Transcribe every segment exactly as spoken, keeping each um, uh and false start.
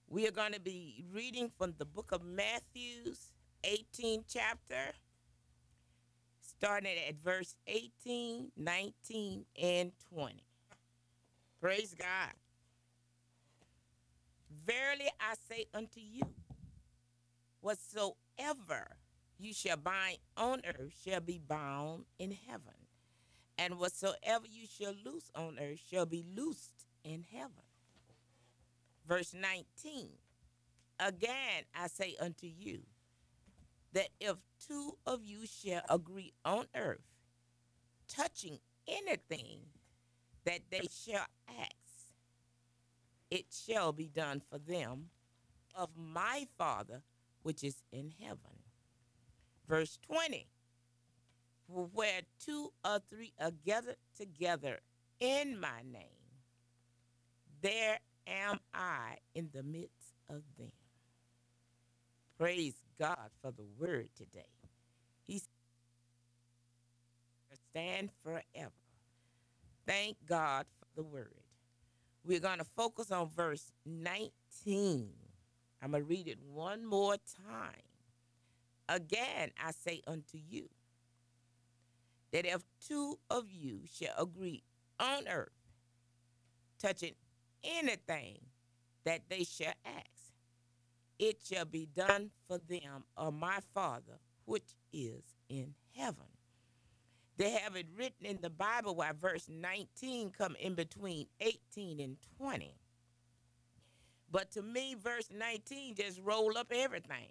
We are going to be reading from the book of Matthew's eighteenth chapter, starting at verse eighteen, nineteen, and twenty. Praise God. Verily I say unto you, whatsoever you shall bind on earth shall be bound in heaven, and whatsoever you shall loose on earth shall be loosed in heaven. Verse nineteen, again I say unto you, that if two of you shall agree on earth touching anything that they shall ask, it shall be done for them of my Father which is in heaven. Verse twenty, for where two or three are gathered together in my name, there am I in the midst of them. Praise God for the word today. He stand forever. Thank God for the word. We're going to focus on verse nineteen. I'm going to read it one more time. Again, I say unto you, that if two of you shall agree on earth touching anything that they shall ask, it shall be done for them of my Father which is in heaven. They have it written in the Bible why verse nineteen come in between eighteen and twenty. But to me, verse nineteen just roll up everything.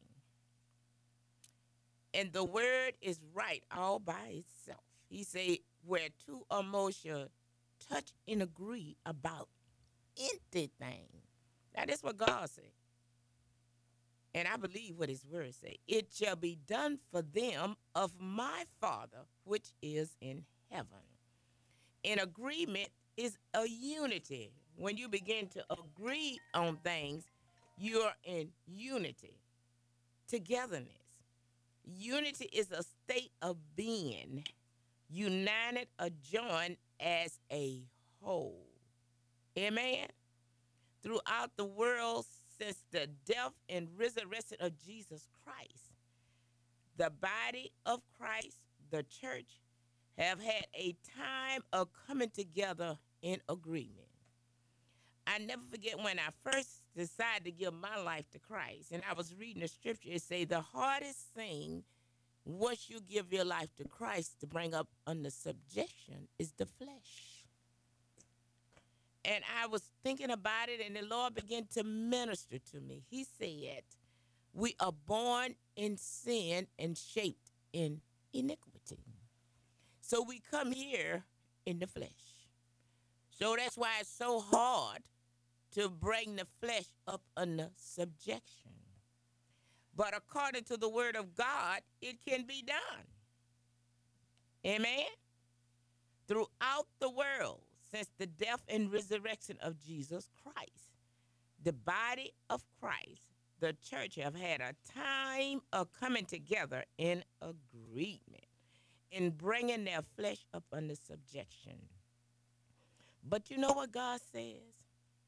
And the word is right all by itself. He say, where two or more shall touch and agree about anything. Now, that's what God said. And I believe what his word say. It shall be done for them of my Father, which is in heaven. In agreement is a unity. When you begin to agree on things, you're in unity, togetherness. Unity is a state of being, united or joined as a whole. Amen. Throughout the world since the death and resurrection of Jesus Christ, the body of Christ, the church, have had a time of coming together in agreement. I never forget when I first decided to give my life to Christ, and I was reading the scripture. It say the hardest thing once you give your life to Christ to bring up under subjection is the flesh. And I was thinking about it, and the Lord began to minister to me. He said, we are born in sin and shaped in iniquity. So we come here in the flesh. So that's why it's so hard to bring the flesh up under subjection. But according to the word of God, it can be done. Amen? Throughout the world, since the death and resurrection of Jesus Christ, the body of Christ, the church, have had a time of coming together in agreement, in bringing their flesh up under subjection. But you know what God says?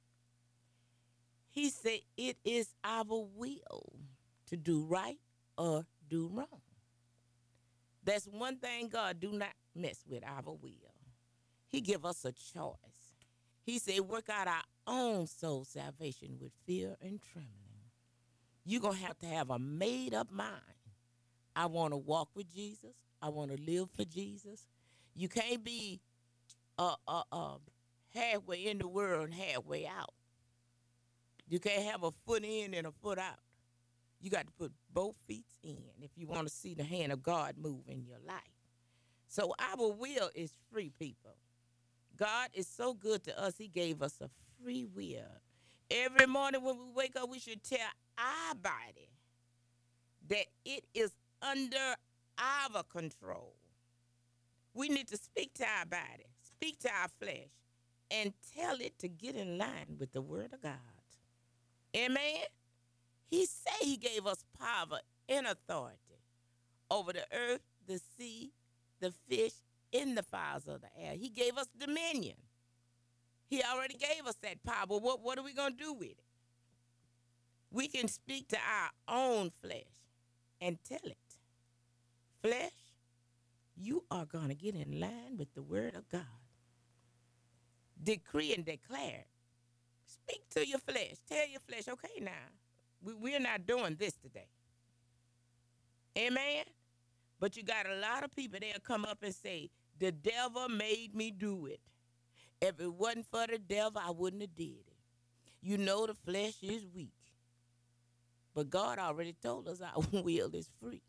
He said it is our will to do right or do wrong. That's one thing God do not mess with, our will. He give us a choice. He said work out our own soul salvation with fear and trembling. You're going to have to have a made up mind. I want to walk with Jesus. I want to live for Jesus. You can't be uh, uh, uh, halfway in the world and halfway out. You can't have a foot in and a foot out. You got to put both feet in if you want to see the hand of God move in your life. So our will is free, people. God is so good to us, he gave us a free will. Every morning when we wake up, we should tell our body that it is under our control. We need to speak to our body, speak to our flesh, and tell it to get in line with the word of God. Amen? He said he gave us power and authority over the earth, the sea, the fish, and the fowls of the air. He gave us dominion. He already gave us that power. What, what are we going to do with it? We can speak to our own flesh and tell it, flesh, you are going to get in line with the word of God. Decree and declare. Speak to your flesh. Tell your flesh, okay, now, we, we're not doing this today. Amen? But you got a lot of people, they'll come up and say, the devil made me do it. If it wasn't for the devil, I wouldn't have did it. You know the flesh is weak. But God already told us our will is free.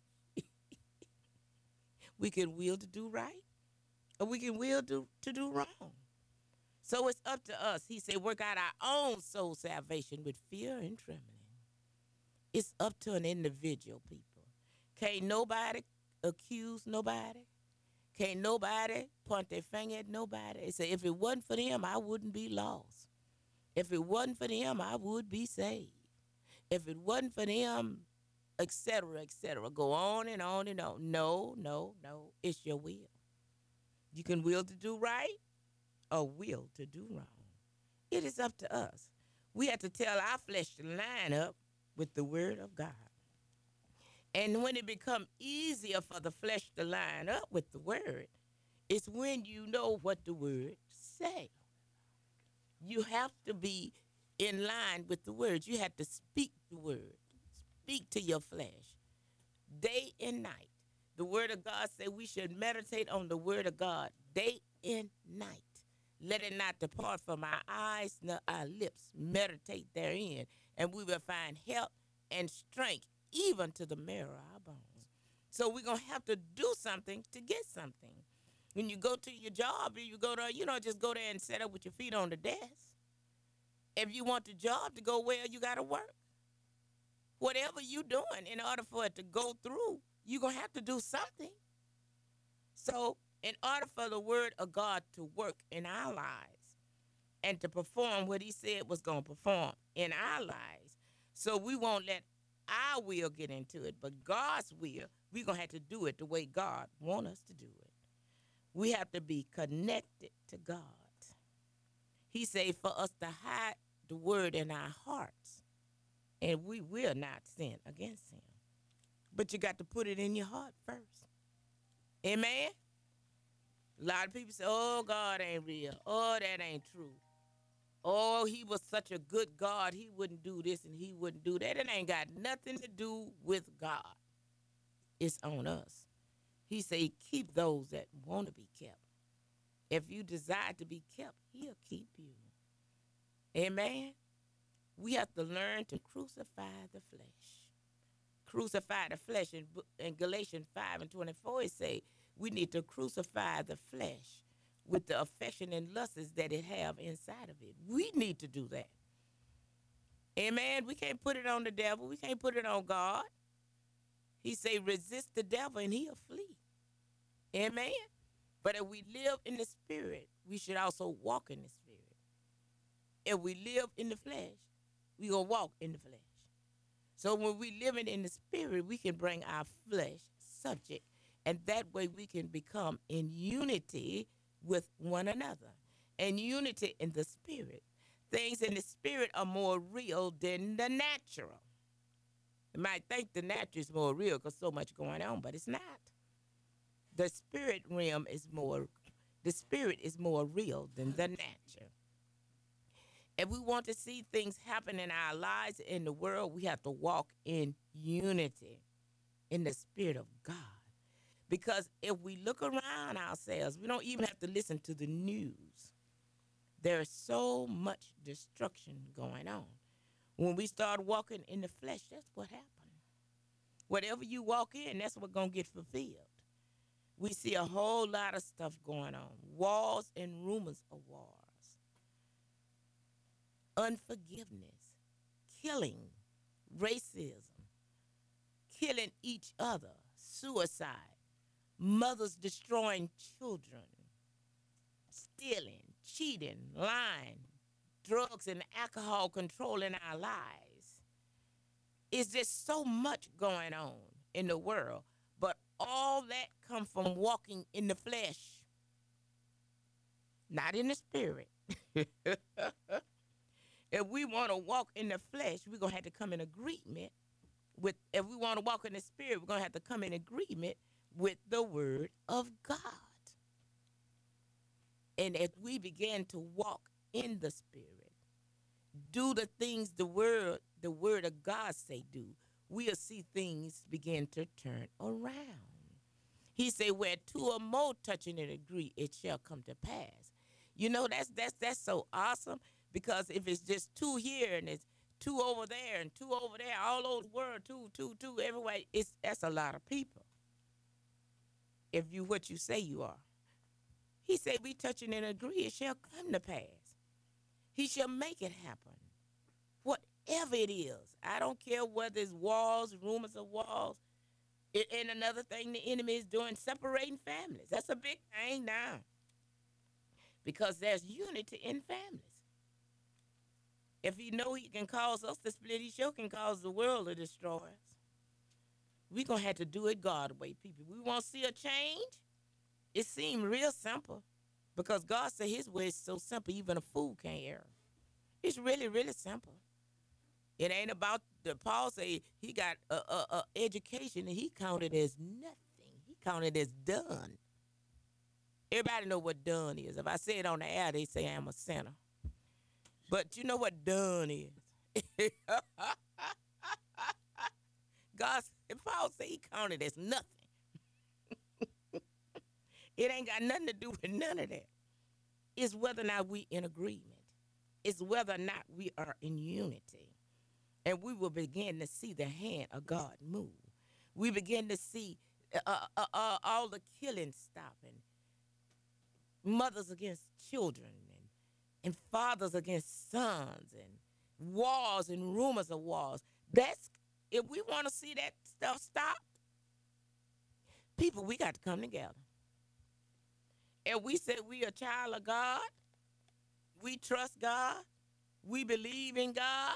We can will to do right, or we can will to, to do wrong. So it's up to us. He said, work out our own soul salvation with fear and trembling. It's up to an individual, people. Can't nobody accuse nobody. Can't nobody point their finger at nobody. They say, if it wasn't for them, I wouldn't be lost. If it wasn't for them, I would be saved. If it wasn't for them, et cetera, et cetera. Go on and on and on. No, no, no. It's your will. You can will to do right or will to do wrong. It is up to us. We have to tell our flesh to line up with the word of God. And when it becomes easier for the flesh to line up with the word, it's when you know what the word say. You have to be in line with the words. You have to speak the word. Speak to your flesh day and night. The word of God said we should meditate on the word of God day and night. Let it not depart from our eyes nor our lips. Meditate therein, and we will find help and strength even to the marrow of our bones. So we're going to have to do something to get something. When you go to your job, you go to, you don't just go there and sit up with your feet on the desk. If you want the job to go well, you got to work. Whatever you're doing, in order for it to go through, you're going to have to do something. So in order for the word of God to work in our lives and to perform what he said was going to perform in our lives, so we won't let our will get into it, but God's will, we're going to have to do it the way God wants us to do it. We have to be connected to God. He said for us to hide the word in our hearts, and we will not sin against him. But you got to put it in your heart first. Amen? A lot of people say, oh, God ain't real. Oh, that ain't true. Oh, he was such a good God. He wouldn't do this and he wouldn't do that. It ain't got nothing to do with God. It's on us. He say, keep those that want to be kept. If you desire to be kept, he'll keep you. Amen? We have to learn to crucify the flesh. Crucify the flesh. In, in Galatians five and twenty-four, it say, we need to crucify the flesh with the affection and lusts that it have inside of it. We need to do that. Amen? We can't put it on the devil. We can't put it on God. He say, resist the devil and he'll flee. Amen? But if we live in the spirit, we should also walk in the spirit. If we live in the flesh, we going to walk in the flesh. So when we living in the spirit, we can bring our flesh subject. And that way we can become in unity with one another. And unity in the spirit. Things in the spirit are more real than the natural. You might think the natural is more real because so much going on, but it's not. The spirit realm is more, the spirit is more real than the natural. If we want to see things happen in our lives, in the world, we have to walk in unity in the spirit of God. Because if we look around ourselves, we don't even have to listen to the news. There's so much destruction going on. When we start walking in the flesh, that's what happens. Whatever you walk in, that's what's going to get fulfilled. We see a whole lot of stuff going on. Wars and rumors of wars. Unforgiveness. Killing. Racism. Killing each other. Suicide. Mothers destroying children. Stealing. Cheating. Lying. Drugs and alcohol controlling our lives. It's just so much going on in the world. But all that comes from walking in the flesh, not in the spirit. If we want to walk in the flesh, we're going to have to come in agreement with, if we want to walk in the spirit, we're going to have to come in agreement with the word of God. And if we begin to walk in the spirit, do the things the word, the word of God say do, we'll see things begin to turn around. He said, where two or more touching and agree, it shall come to pass. You know, that's that's that's so awesome, because if it's just two here and it's two over there and two over there, all over the world, two, two, two, everywhere, it's that's a lot of people. If you what you say you are. He said, we touching and agree, it shall come to pass. He shall make it happen. Whatever it is. I don't care whether it's walls, rumors of walls. It, and another thing the enemy is doing, separating families. That's a big thing now. Because there's unity in families. If he know he can cause us to split, he sure can cause the world to destroy us. We're going to have to do it God's way, people. We want to see a change. It seemed real simple, because God said his way is so simple, even a fool can't err. It's really, really simple. It ain't about, the Paul say he got a, a, a education and he counted as nothing. He counted as done. Everybody know what done is. If I say it on the air, they say I'm a sinner. But you know what done is. God, Paul say he counted as nothing. It ain't got nothing to do with none of that. It's whether or not we in agreement. It's whether or not we are in unity. And we will begin to see the hand of God move. We begin to see uh, uh, uh, all the killing stopping. Mothers against children, and, and fathers against sons, and wars and rumors of wars. That's, if we want to see that stuff stopped, people, we got to come together. And we say we a child of God, we trust God, we believe in God.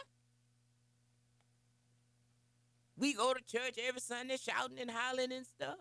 We go to church every Sunday shouting and hollering and stuff.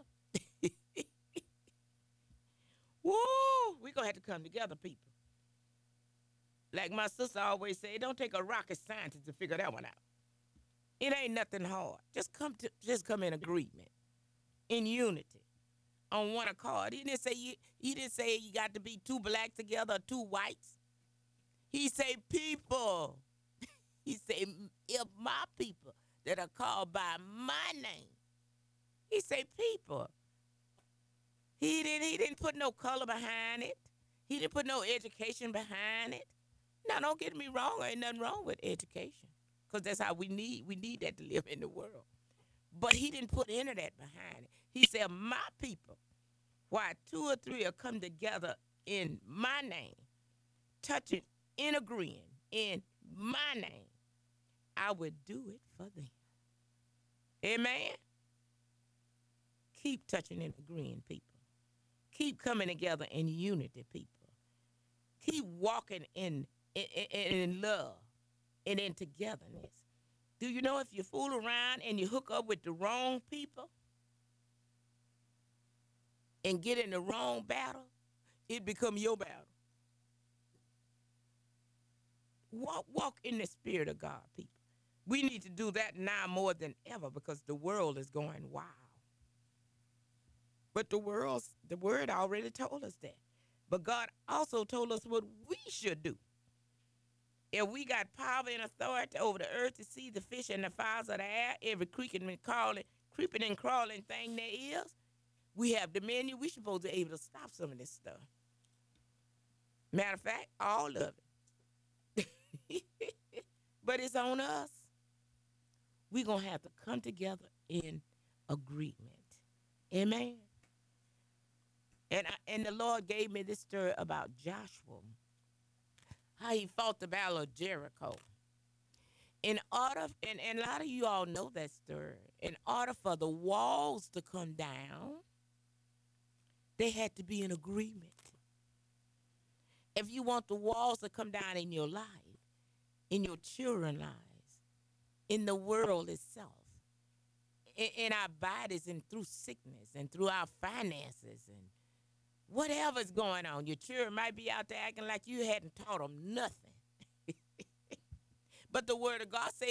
Woo! We're going to have to come together, people. Like my sister always say, it don't take a rocket scientist to figure that one out. It ain't nothing hard. Just come to, just come in agreement, in unity, on one accord. He didn't say you, he didn't say you got to be two blacks together or two whites. He say people. He say, if my people that are called by my name. He say people. He didn't, he didn't put no color behind it. He didn't put no education behind it. Now, don't get me wrong. Ain't nothing wrong with education, because that's how we need. We need that to live in the world. But he didn't put any of that behind it. He said, my people, why two or three are come together in my name, touching and agreeing in my name, I would do it for them. Amen? Keep touching and agreeing, people. Keep coming together in unity, people. Keep walking in, in, in, in love and in togetherness. Do you know if you fool around and you hook up with the wrong people and get in the wrong battle, it become your battle. Walk, walk in the spirit of God, people. We need to do that now more than ever, because the world is going wild. But the world, the word already told us that. But God also told us what we should do. If we got power and authority over the earth to see the fish and the fowls of the air, every creeping and crawling, creeping and crawling thing there is, we have dominion. We supposed to be able to stop some of this stuff. Matter of fact, all of it. But it's on us. We're going to have to come together in agreement. Amen. And, I, and the Lord gave me this story about Joshua, how he fought the battle of Jericho. In order, and, and a lot of you all know that story, in order for the walls to come down, they had to be in agreement. If you want the walls to come down in your life, in your children's lives, in the world itself, in, in our bodies, and through sickness, and through our finances, and whatever's going on, your children might be out there acting like you hadn't taught them nothing. But the word of God say